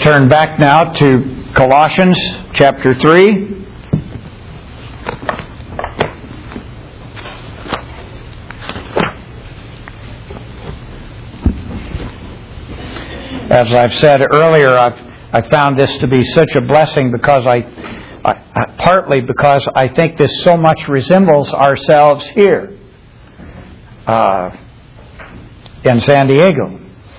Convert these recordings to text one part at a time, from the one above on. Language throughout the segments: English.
turn back now to Colossians chapter 3. As I've said earlier, I found this to be such a blessing because partly because I think this so much resembles ourselves here in San Diego.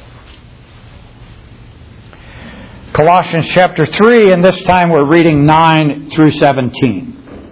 Colossians chapter 3, and this time we're reading 9 through 17.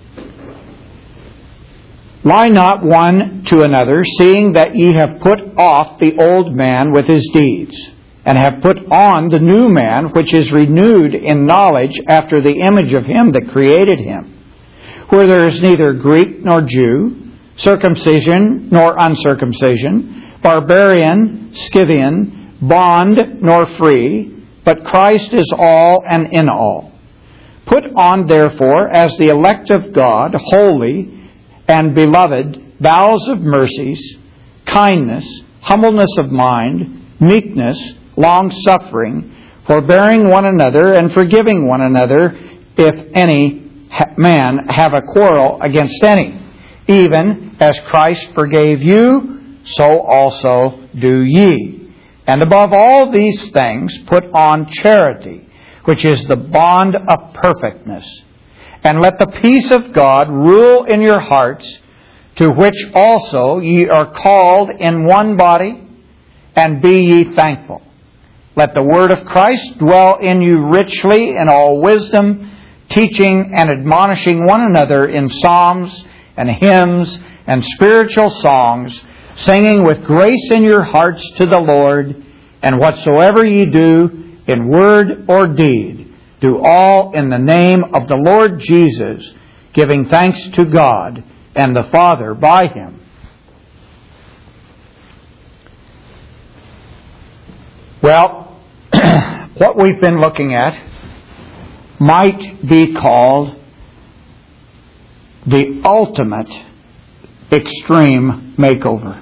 Lie not one to another, seeing that ye have put off the old man with his deeds, and have put on the new man, which is renewed in knowledge after the image of him that created him, where there is neither Greek nor Jew, circumcision nor uncircumcision, barbarian, Scythian, bond nor free, but Christ is all and in all. Put on, therefore, as the elect of God, holy and beloved, bowels of mercies, kindness, humbleness of mind, meekness, long-suffering, forbearing one another, and forgiving one another, if any man have a quarrel against any. Even as Christ forgave you, so also do ye. And above all these things, put on charity, which is the bond of perfectness. And let the peace of God rule in your hearts, to which also ye are called in one body, and be ye thankful. Let the word of Christ dwell in you richly in all wisdom, teaching and admonishing one another in psalms and hymns and spiritual songs, singing with grace in your hearts to the Lord, and whatsoever ye do, in word or deed, do all in the name of the Lord Jesus, giving thanks to God and the Father by Him. Well, what we've been looking at might be called the ultimate extreme makeover.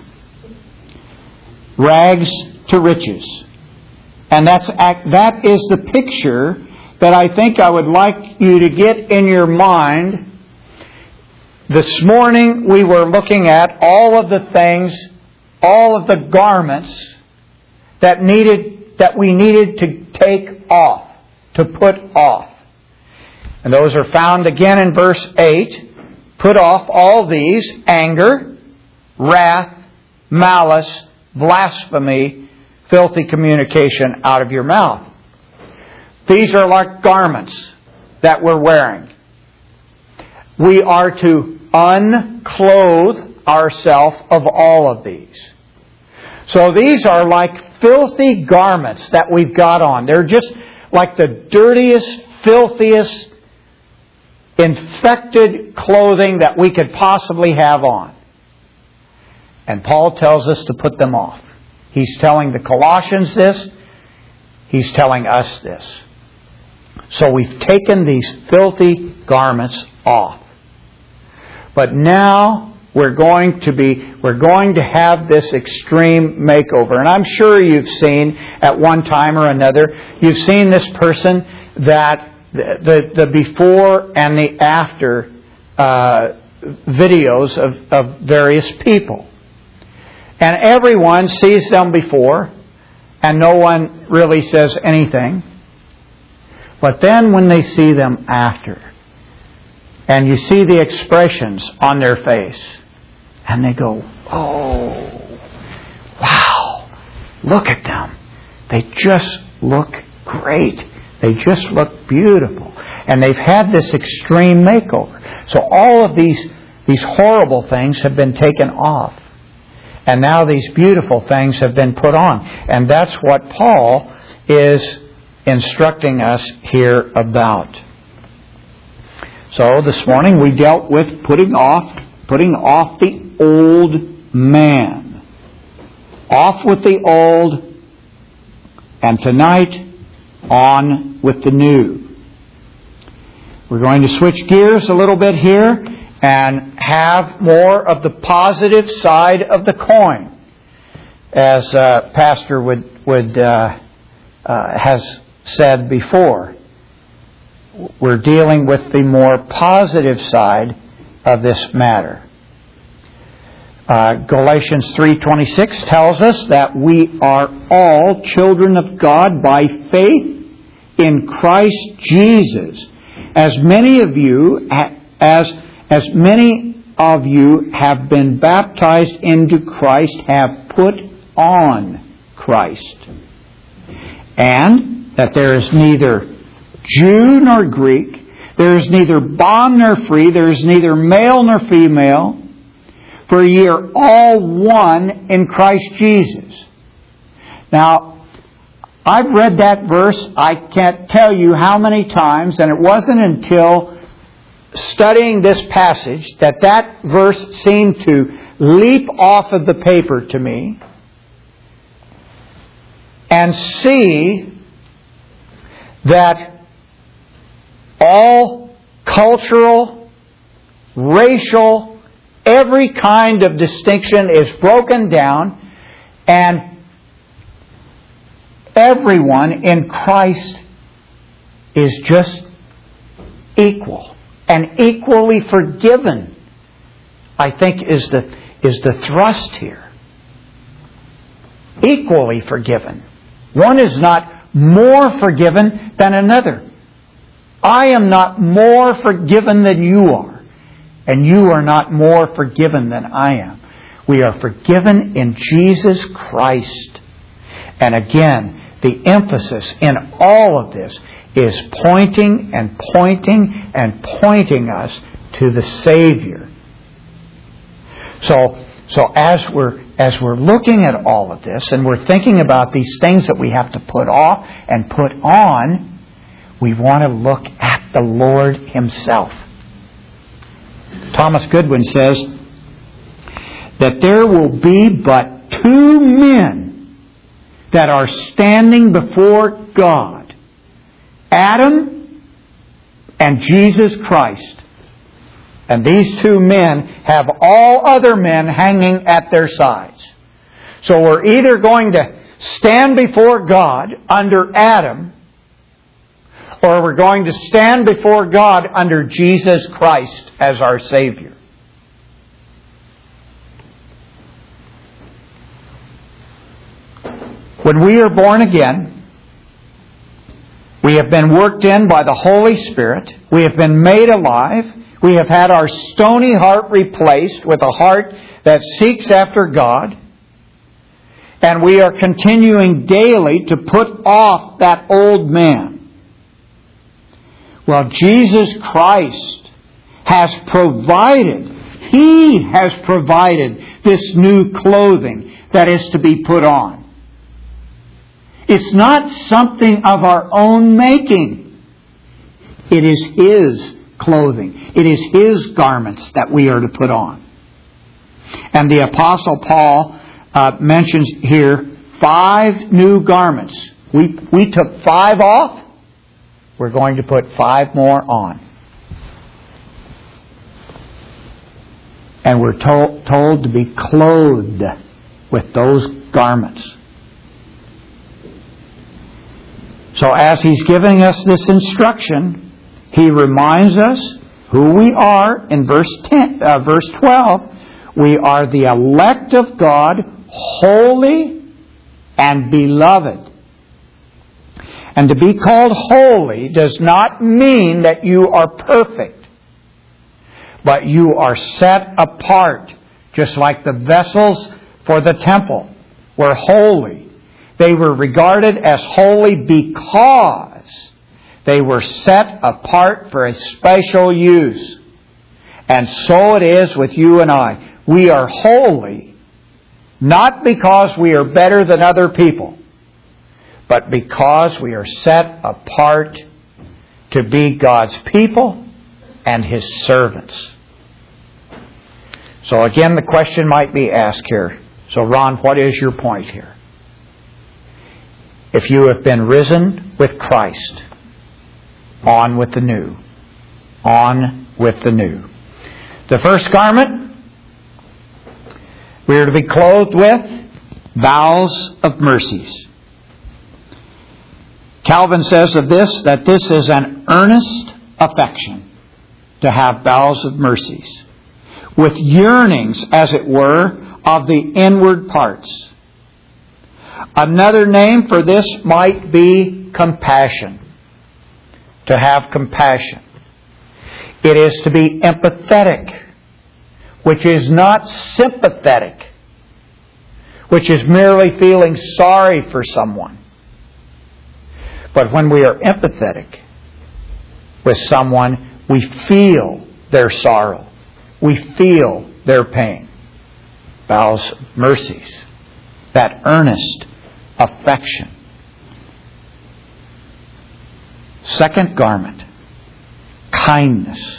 Rags to riches. And that is the picture that I think I would like you to get in your mind. This morning we were looking at all of the things, all of the garments that we needed to take off, to put off. And those are found again in verse 8. Put off all these: anger, wrath, malice, blasphemy, filthy communication out of your mouth. These are like garments that we're wearing. We are to unclothe ourselves of all of these. So these are like filthy garments that we've got on. They're just like the dirtiest, filthiest, infected clothing that we could possibly have on. And Paul tells us to put them off. He's telling the Colossians this. He's telling us this. So we've taken these filthy garments off. But now we're going to have this extreme makeover. And I'm sure you've seen at one time or another, you've seen this person that the before and the after videos of various people. And everyone sees them before, and no one really says anything. But then when they see them after, and you see the expressions on their face, and they go, oh, wow, look at them. They just look great. They just look beautiful. And they've had this extreme makeover. So all of these horrible things have been taken off. And now these beautiful things have been put on. And that's what Paul is instructing us here about. So this morning we dealt with putting off the old man. Off with the old, and tonight on with the new. We're going to switch gears a little bit here and have more of the positive side of the coin, as Pastor has said before. We're dealing with the more positive side of this matter. Galatians 3:26 tells us that we are all children of God by faith in Christ Jesus. As many of you have been baptized into Christ, have put on Christ. And that there is neither Jew nor Greek, there is neither bond nor free, there is neither male nor female, for ye are all one in Christ Jesus. Now, I've read that verse, I can't tell you how many times, and it wasn't until studying this passage that verse seemed to leap off of the paper to me and see that all cultural, racial, every kind of distinction is broken down, and everyone in Christ is just equal and equally forgiven, I think is the thrust here. Equally forgiven. One is not more forgiven than another. I am not more forgiven than you are, and you are not more forgiven than I am. We are forgiven in Jesus Christ. And again, the emphasis in all of this is pointing and pointing and pointing us to the Savior. So as we're looking at all of this and we're thinking about these things that we have to put off and put on, we want to look at the Lord Himself. Thomas Goodwin says that there will be but two men that are standing before God: Adam and Jesus Christ. And these two men have all other men hanging at their sides. So we're either going to stand before God under Adam, or we're going to stand before God under Jesus Christ as our Savior. When we are born again, we have been worked in by the Holy Spirit. We have been made alive. We have had our stony heart replaced with a heart that seeks after God. And we are continuing daily to put off that old man. Well, Jesus Christ has provided, He has provided this new clothing that is to be put on. It's not something of our own making. It is His clothing. It is His garments that we are to put on. And the Apostle Paul mentions here 5 new garments. We took 5 off. We're going to put 5 more on. And we're told to be clothed with those garments. So as he's giving us this instruction, he reminds us who we are in verse 12. We are the elect of God, holy and beloved. And to be called holy does not mean that you are perfect, but you are set apart, just like the vessels for the temple were holy. They were regarded as holy because they were set apart for a special use. And so it is with you and I. We are holy not because we are better than other people, but because we are set apart to be God's people and His servants. So again, the question might be asked here. So Ron, what is your point here? If you have been risen with Christ, on with the new. On with the new. The first garment, we are to be clothed with vows of mercies. Calvin says of this, that this is an earnest affection to have bowels of mercies, with yearnings, as it were, of the inward parts. Another name for this might be compassion. To have compassion. It is to be empathetic, which is not sympathetic, which is merely feeling sorry for someone. But when we are empathetic with someone, we feel their sorrow. We feel their pain. Bowels of mercies. That earnest affection. Second garment. Kindness.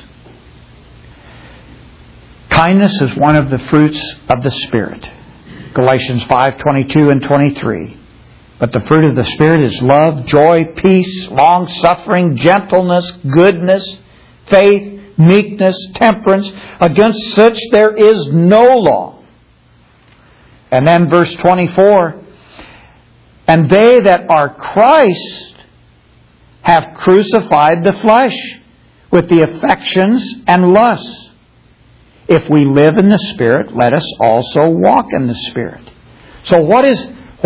Kindness is one of the fruits of the Spirit. Galatians 5:22 and 23. But the fruit of the Spirit is love, joy, peace, long-suffering, gentleness, goodness, faith, meekness, temperance. Against such there is no law. And then verse 24. And they that are Christ have crucified the flesh with the affections and lusts. If we live in the Spirit, let us also walk in the Spirit. So what is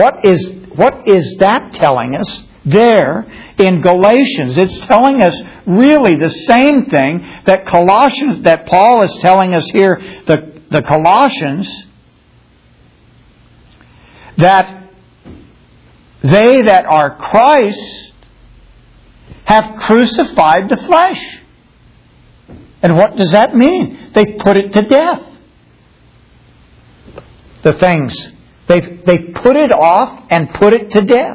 that telling us there in Galatians? It's telling us really the same thing that Paul is telling us here, the Colossians, that they that are Christ have crucified the flesh. And what does that mean? They put it to death. The things. They've put it off and put it to death.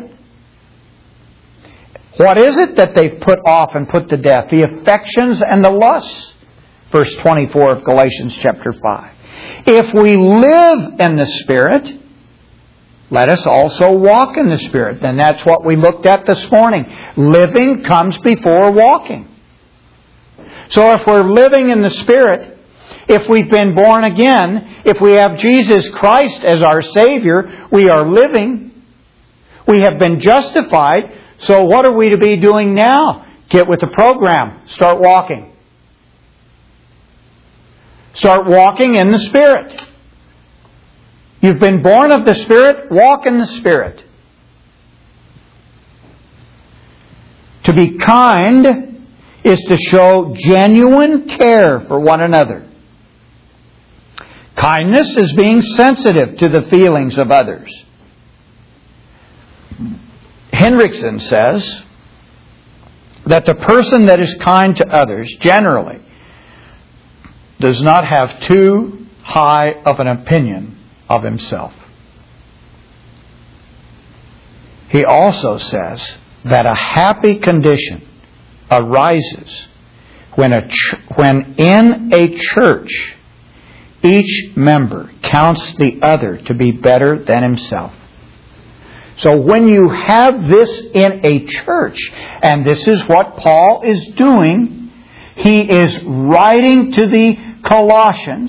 What is it that they've put off and put to death? The affections and the lusts. Verse 24 of Galatians chapter 5. If we live in the Spirit, let us also walk in the Spirit. And that's what we looked at this morning. Living comes before walking. So if we're living in the Spirit, if we've been born again, if we have Jesus Christ as our Savior, we are living. We have been justified. So what are we to be doing now? Get with the program. Start walking. Start walking in the Spirit. You've been born of the Spirit, walk in the Spirit. To be kind is to show genuine care for one another. Kindness is being sensitive to the feelings of others. Hendrickson says that the person that is kind to others generally does not have too high of an opinion of himself. He also says that a happy condition arises when in a church each member counts the other to be better than himself. So when you have this in a church, and this is what Paul is doing, he is writing to the Colossians,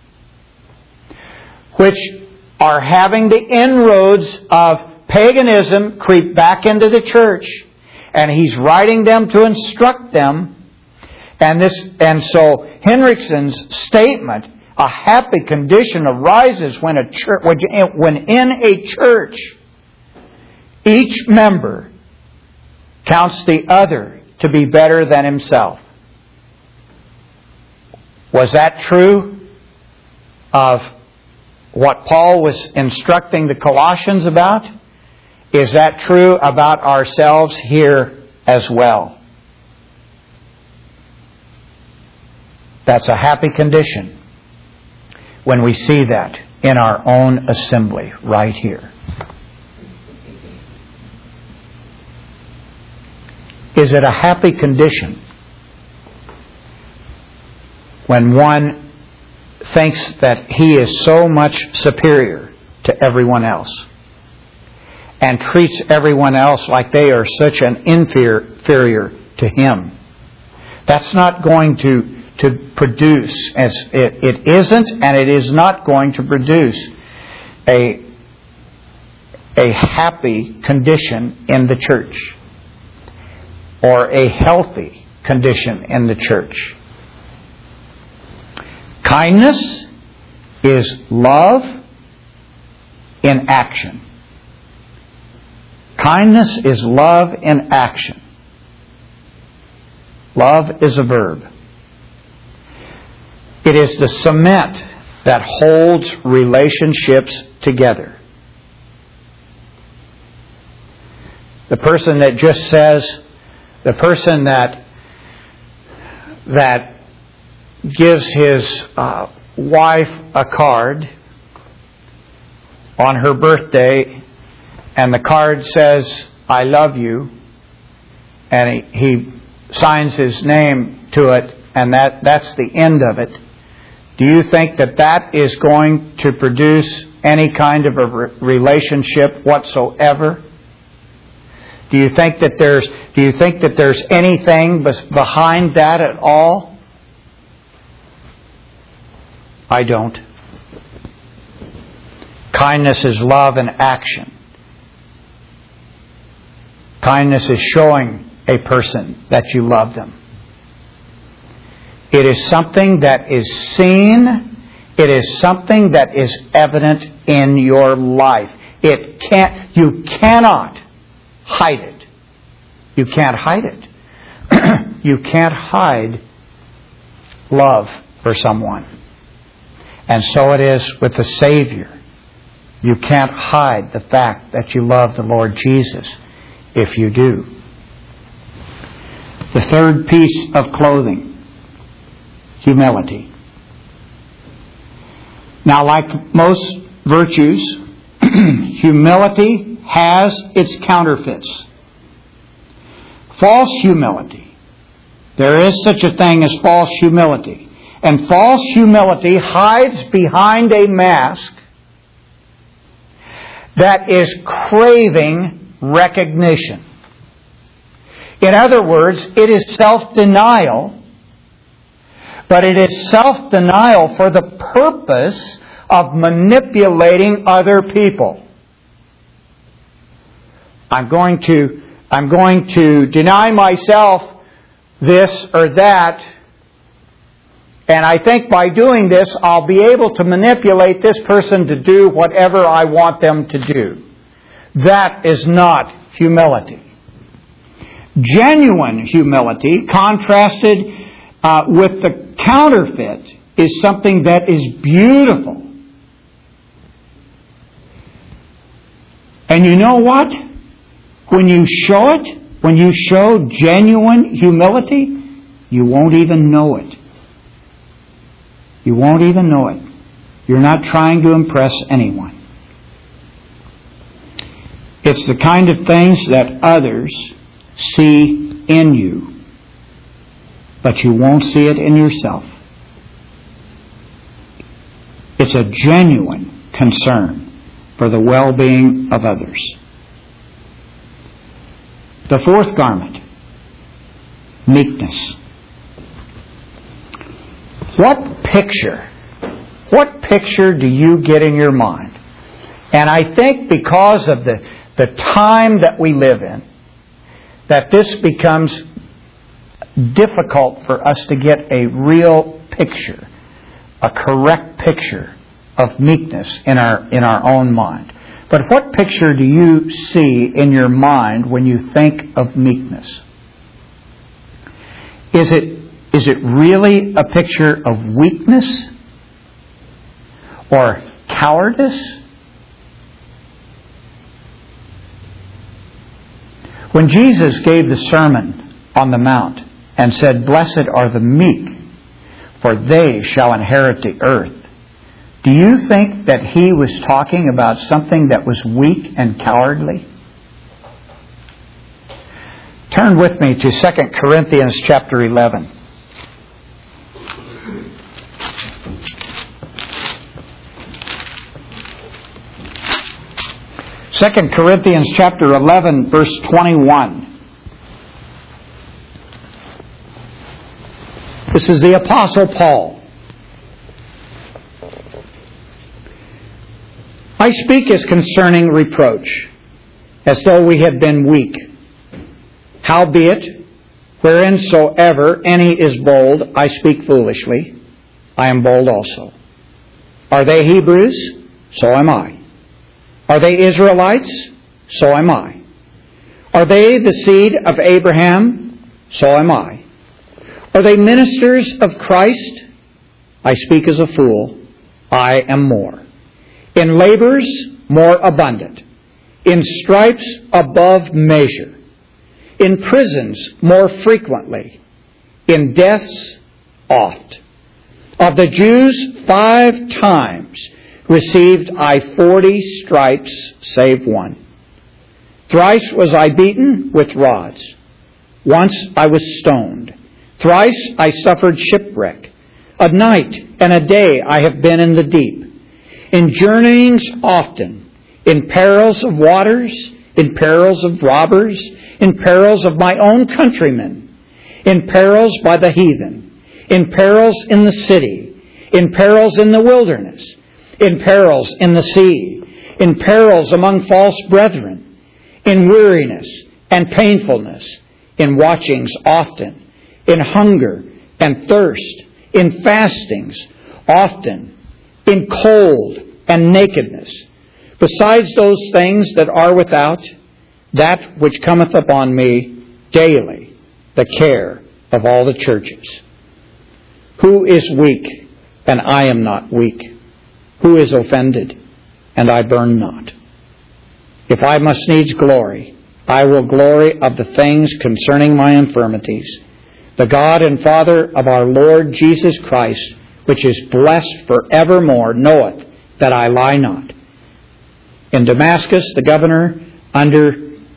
which are having the inroads of paganism creep back into the church. And he's writing them to instruct them. And so Hendrickson's statement, a happy condition arises when in a church each member counts the other to be better than himself. Was that true of what Paul was instructing the Colossians about? Is that true about ourselves here as well? That's a happy condition when we see that in our own assembly right here. Is it a happy condition when one thinks that he is so much superior to everyone else and treats everyone else like they are such an inferior to him? That's not going to produce, as it isn't, and it is not going to produce a happy condition in the church. or a healthy condition in the church. Kindness is love in action. Kindness is love in action. Love is a verb. It is the cement that holds relationships together. The person that just says, the person that gives his wife a card on her birthday, and the card says, "I love you," and he signs his name to it, and that's the end of it. Do you think that is going to produce any kind of a relationship whatsoever? Do you think that there's anything behind that at all? I don't. Kindness is love in action. Kindness is showing a person that you love them. It is something that is seen. It is something that is evident in your life. You cannot hide it. You can't hide it. You can't hide love for someone. And so it is with the Savior. You can't hide the fact that you love the Lord Jesus if you do. The third piece of clothing, humility. Now, like most virtues, humility has its counterfeits. False humility. There is such a thing as false humility. And false humility hides behind a mask that is craving recognition. In other words, it is self-denial, but it is self-denial for the purpose of manipulating other people. I'm going to deny myself this or that, and I think by doing this, I'll be able to manipulate this person to do whatever I want them to do. That is not humility. Genuine humility, contrasted with the counterfeit, is something that is beautiful. And you know what? When you show it, when you show genuine humility, you won't even know it. You won't even know it. You're not trying to impress anyone. It's the kind of things that others see in you, but you won't see it in yourself. It's a genuine concern for the well-being of others. The fourth garment, meekness. What picture do you get in your mind? And I think because of the time that we live in, that this becomes difficult for us to get a real picture, a correct picture of meekness in our own mind. But what picture do you see in your mind when you think of meekness? Is it really a picture of weakness or cowardice? When Jesus gave the Sermon on the Mount and said, "Blessed are the meek, for they shall inherit the earth," do you think that he was talking about something that was weak and cowardly? Turn with me to 2 Corinthians chapter 11. 2 Corinthians chapter 11, verse 21. This is the Apostle Paul. "I speak as concerning reproach, as though we had been weak. Howbeit, Whereinsoever any is bold, I speak foolishly. I am bold also. Are they Hebrews? So am I. Are they Israelites? So am I. Are they the seed of Abraham? So am I. Are they ministers of Christ? I speak as a fool. I am more. In labors, more abundant. In stripes, above measure. In prisons, more frequently. In deaths, oft. Of the Jews, 5 times received I 40 stripes, save one. Thrice was I beaten with rods. Once I was stoned. Thrice I suffered shipwreck. A night and a day I have been in the deep. In journeyings often. In perils of waters. In perils of robbers. In perils of my own countrymen. In perils by the heathen. In perils in the city. In perils in the wilderness. In perils in the sea. In perils among false brethren. In weariness and painfulness, in watchings often, in hunger and thirst, in fastings often, in cold and nakedness. Besides those things that are without, that which cometh upon me daily, the care of all the churches. Who is weak, and I am not weak? Who is offended, and I burn not? If I must needs glory, I will glory of the things concerning my infirmities. The God and Father of our Lord Jesus Christ, which is blessed forevermore, knoweth that I lie not. In Damascus, the governor under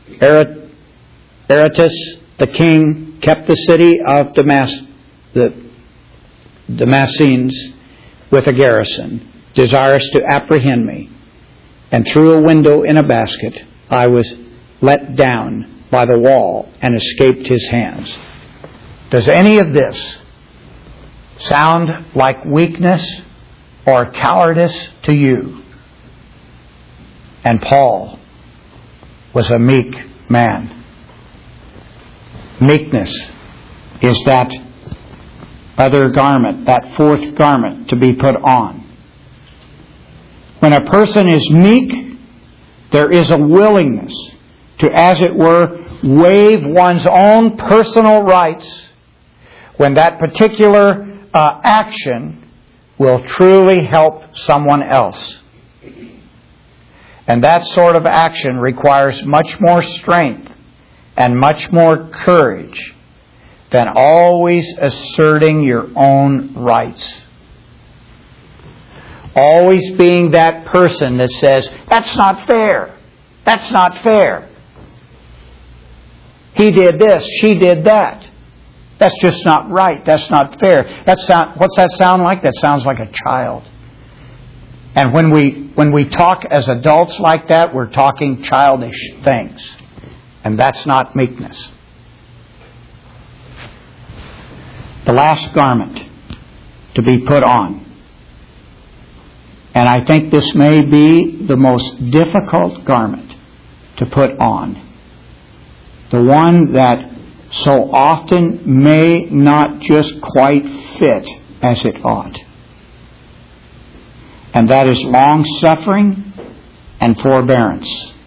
Aretas, the king, kept the city of the Damascenes with a garrison, desirous to apprehend me. And through a window in a basket, I was let down by the wall and escaped his hands. Does any of this sound like weakness or cowardice to you? And Paul was a meek man. Meekness is that other garment, that fourth garment to be put on. When a person is meek, there is a willingness to, as it were, waive one's own personal rights when that particular action will truly help someone else. And that sort of action requires much more strength and much more courage than always asserting your own rights. Always being that person that says, that's not fair. That's not fair. He did this. She did that. That's just not right. That's not fair. What's that sound like? That sounds like a child. And when we talk as adults like that, we're talking childish things. And that's not meekness. The last garment to be put on. And I think this may be the most difficult garment to put on. The one that so often may not just quite fit as it ought. And that is long-suffering and forbearance.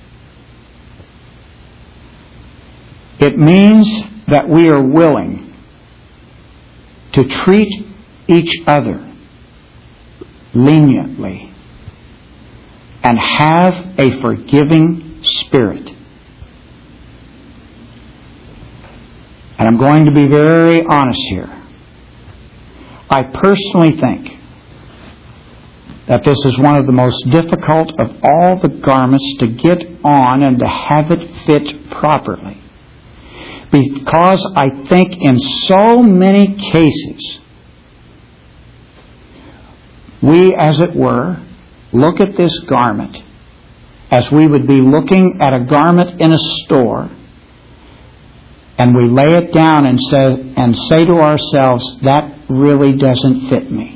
It means that we are willing to treat each other leniently and have a forgiving spirit. And I'm going to be very honest here. I personally think that this is one of the most difficult of all the garments to get on and to have it fit properly. Because I think in so many cases, we, as it were, look at this garment as we would be looking at a garment in a store, and we lay it down and say to ourselves, that really doesn't fit me.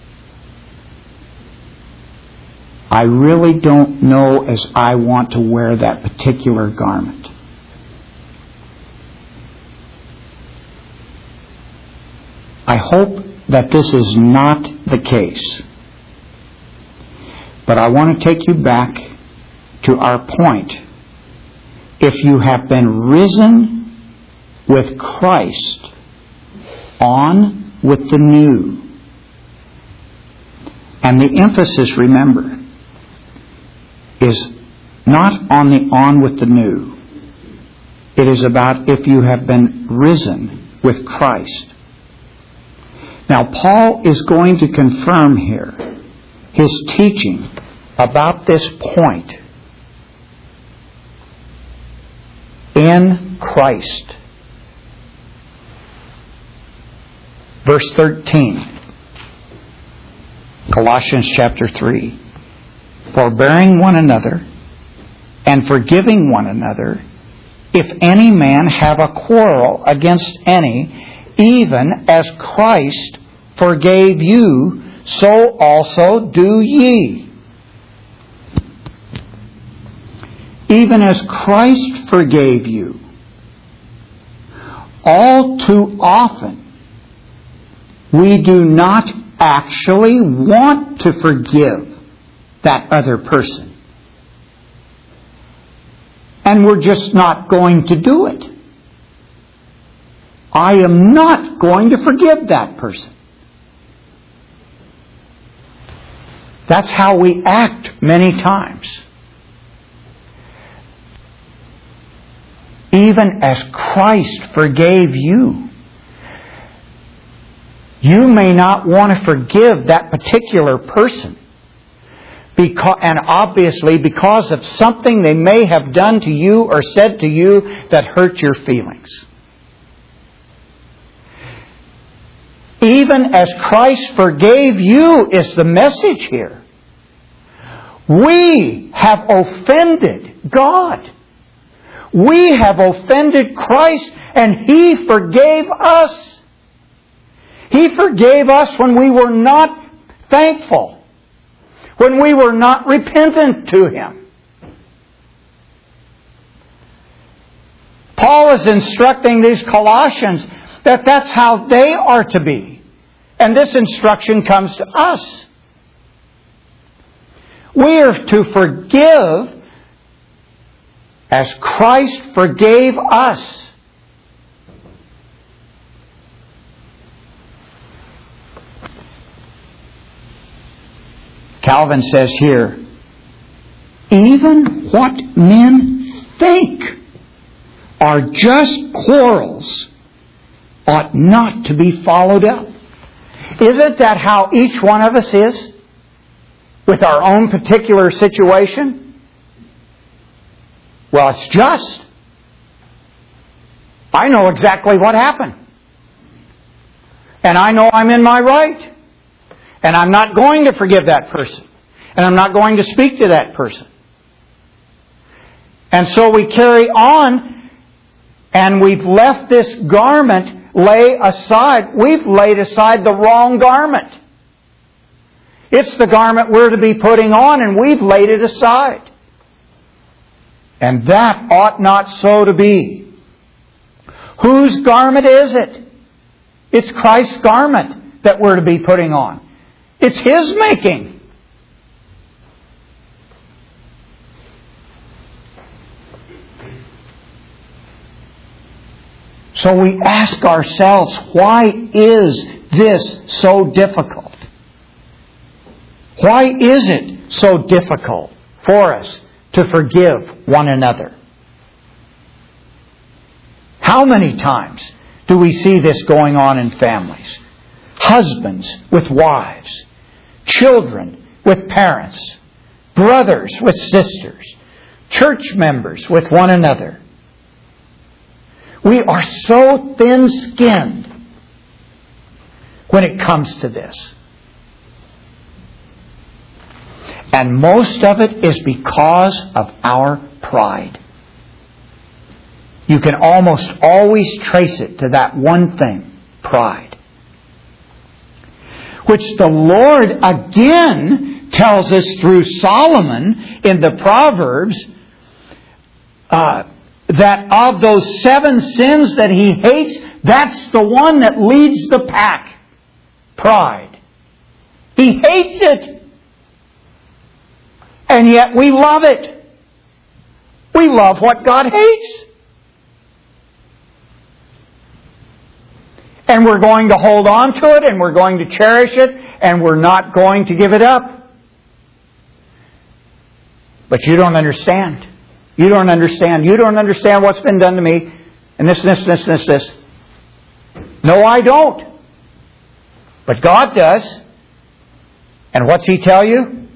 I really don't know as I want to wear that particular garment. I hope that this is not the case. But I want to take you back to our point. If you have been risen with Christ, on with the new. And the emphasis, remember, is not on the on with the new. It is about if you have been risen with Christ. Now, Paul is going to confirm here his teaching about this point in Christ. Verse 13, Colossians chapter 3. Forbearing one another and forgiving one another, if any man have a quarrel against any, even as Christ forgave you, so also do ye. Even as Christ forgave you. All too often, we do not actually want to forgive that other person. And we're just not going to do it. I am not going to forgive that person. That's how we act many times. Even as Christ forgave you, you may not want to forgive that particular person. And obviously because of something they may have done to you or said to you that hurt your feelings. Even as Christ forgave you is the message here. We have offended God. We have offended Christ, and He forgave us. He forgave us when we were not thankful, when we were not repentant to Him. Paul is instructing these Colossians that that's how they are to be. And this instruction comes to us. We are to forgive as Christ forgave us. Calvin says here, even what men think are just quarrels ought not to be followed up. Isn't that how each one of us is with our own particular situation? Well, it's just. I know exactly what happened. And I know I'm in my right. And I'm not going to forgive that person. And I'm not going to speak to that person. And so we carry on, and we've left this garment lay aside. We've laid aside the wrong garment. It's the garment we're to be putting on, and we've laid it aside. And that ought not so to be. Whose garment is it? It's Christ's garment that we're to be putting on. It's His making. So we ask ourselves, why is this so difficult? Why is it so difficult for us to forgive one another? How many times do we see this going on in families? Husbands with wives, children with parents, brothers with sisters, church members with one another. We are so thin-skinned when it comes to this. And most of it is because of our pride. You can almost always trace it to that one thing, pride. Which the Lord again tells us through Solomon in the Proverbs that of those 7 sins that he hates, that's the one that leads the pack. pride. He hates it. And yet we love it. We love what God hates. And we're going to hold on to it, and we're going to cherish it, and we're not going to give it up. But you don't understand. You don't understand. You don't understand what's been done to me. And this. No, I don't. But God does. And what's He tell you?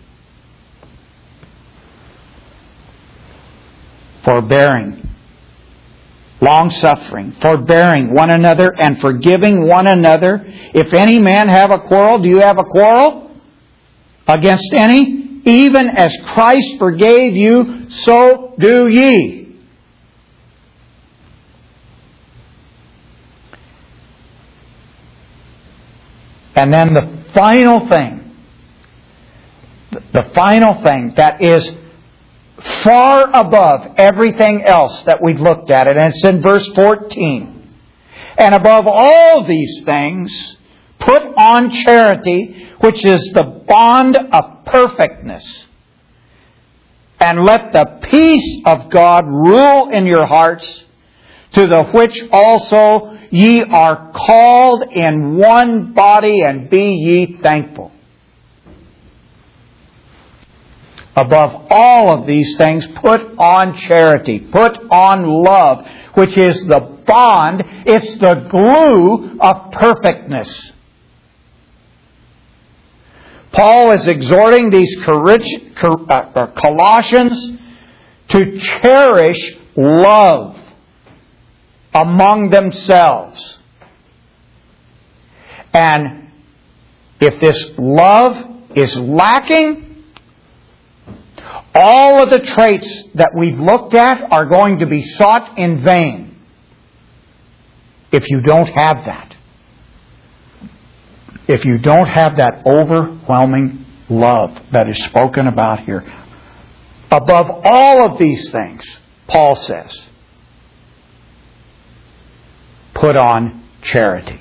Forbearing, long-suffering, forbearing one another, and forgiving one another. If any man have a quarrel, do you have a quarrel against any? Even as Christ forgave you, so do ye. And then the final thing that is far above everything else that we've looked at, and it's in verse 14. And above all these things, put on charity, which is the bond of perfectness. And let the peace of God rule in your hearts, to the which also ye are called in one body, and be ye thankful. Above all of these things, put on charity, put on love, which is the bond, it's the glue of perfectness. Paul is exhorting these Colossians to cherish love among themselves. And if this love is lacking, all of the traits that we've looked at are going to be sought in vain if you don't have that. If you don't have that overwhelming love that is spoken about here. Above all of these things, Paul says, put on charity.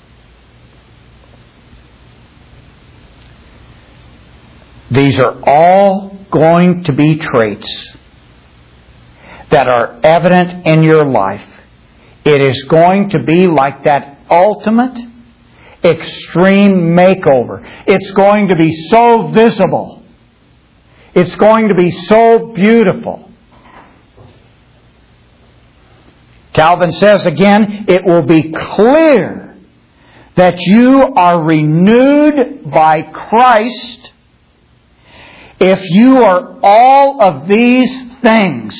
These are all going to be traits that are evident in your life. It is going to be like that ultimate, extreme makeover. It's going to be so visible. It's going to be so beautiful. Calvin says again, it will be clear that you are renewed by Christ if you are all of these things.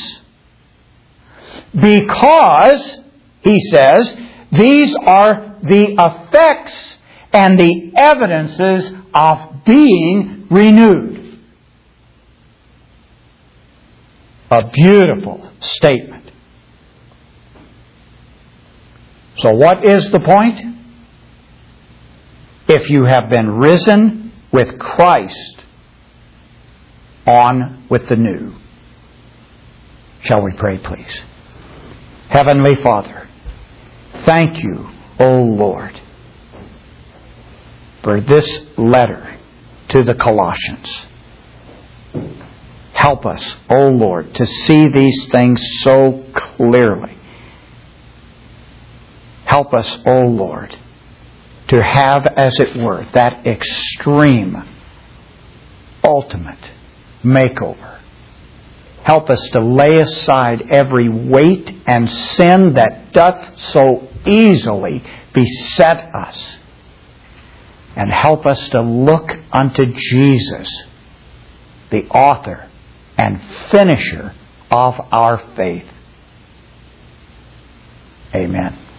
Because, he says, these are the effects and the evidences of being renewed. A beautiful statement. So what is the point? If you have been risen with Christ, on with the new. Shall we pray, please? Heavenly Father, thank you, O Lord, for this letter to the Colossians. Help us, O Lord, to see these things so clearly. Help us, O Lord, to have, as it were, that extreme, ultimate makeover. Help us to lay aside every weight and sin that doth so easily beset us. And help us to look unto Jesus, the author and finisher of our faith. Amen.